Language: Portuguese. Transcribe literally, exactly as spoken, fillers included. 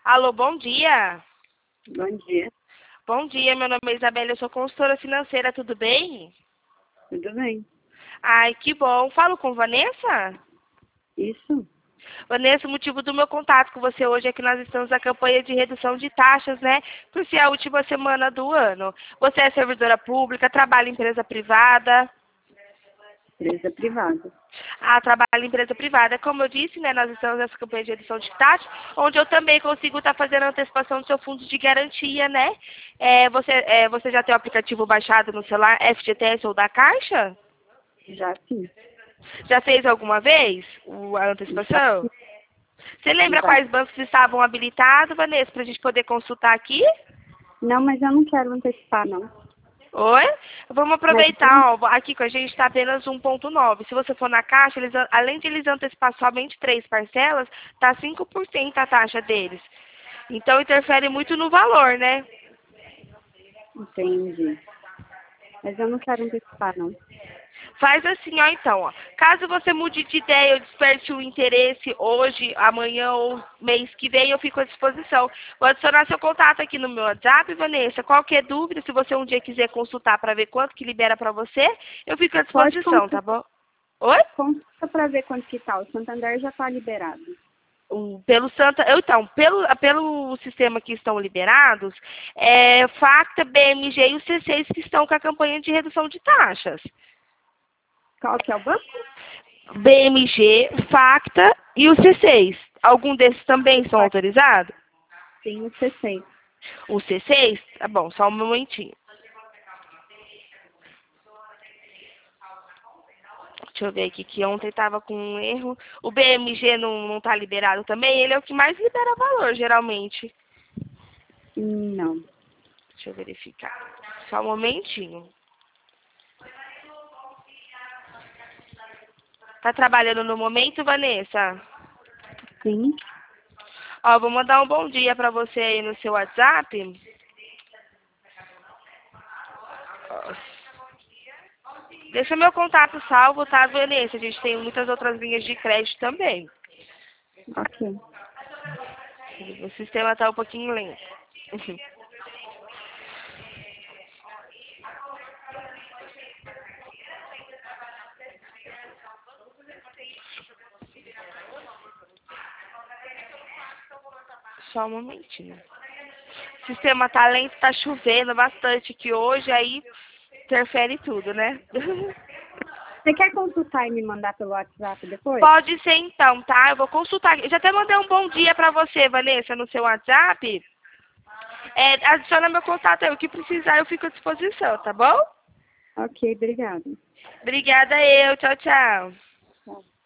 Alô, bom dia. Bom dia. Bom dia, meu nome é Isabela, eu sou consultora financeira, tudo bem? Tudo bem? Ai, que bom. Falo com Vanessa? Isso? Vanessa, o motivo do meu contato com você hoje é que nós estamos na campanha de redução de taxas, né? Por ser a última semana do ano. Você é servidora pública, trabalha em empresa privada? Empresa privada. Ah, trabalho em empresa privada. Como eu disse, né, nós estamos nessa campanha de redução de taxas, onde eu também consigo estar fazendo a antecipação do seu fundo de garantia, né? É, você, é, você já tem o aplicativo baixado no celular, F G T S ou da Caixa? Já sim. Já fez alguma vez o- a Já antecipação? sim. Você lembra Já. quais bancos estavam habilitados, Vanessa, para a gente poder consultar aqui? Não, mas eu não quero antecipar, não. Oi? Vamos Mas eu não... aproveitar, ó, aqui com a gente está apenas um ponto nove. Se você for na Caixa, eles, além de eles antecipar somente três parcelas, tá cinco por cento a taxa deles. Então interfere muito no valor, né? Entendi. Mas eu não quero antecipar, não. Faz assim, ó, então, ó. Caso você mude de ideia ou desperte o interesse hoje, amanhã ou mês que vem, eu fico à disposição. Vou adicionar seu contato aqui no meu WhatsApp, Vanessa. Qualquer dúvida, se você um dia quiser consultar para ver quanto que libera para você, eu fico à Pode disposição, tá consultar, bom? Oi? consulta para ver quanto que tá. O Santander já está liberado. O- Pelo Santa, eu, então, pelo, pelo sistema que estão liberados, é Facta, B M G e o C seis que estão com a campanha de redução de taxas. Qual que é o banco? B M G, Facta e o C seis. Algum desses também são autorizados? Sim, o C seis. O C seis? Tá bom, só um momentinho. Deixa eu ver aqui, que ontem estava com um erro. O B M G não, não tá liberado também? Ele é o que mais libera valor, geralmente. Não. Deixa eu verificar. Só um momentinho. Tá trabalhando no momento, Vanessa? Sim. Ó, vou mandar um bom dia pra você aí no seu WhatsApp. Ó, deixa meu contato salvo, tá, Vanessa? A gente tem muitas outras linhas de crédito também. Ok. O sistema tá um pouquinho lento. Só um momentinho. O sistema tá lento, tá chovendo bastante aqui hoje, aí interfere tudo, né? Você quer consultar e me mandar pelo WhatsApp depois? Pode ser então, tá? Eu vou consultar. Eu já até mandei um bom dia pra você, Vanessa, no seu WhatsApp. É, adiciona meu contato aí. O que precisar, eu fico à disposição, tá bom? Ok, obrigada. Obrigada eu. Tchau, tchau. Tchau.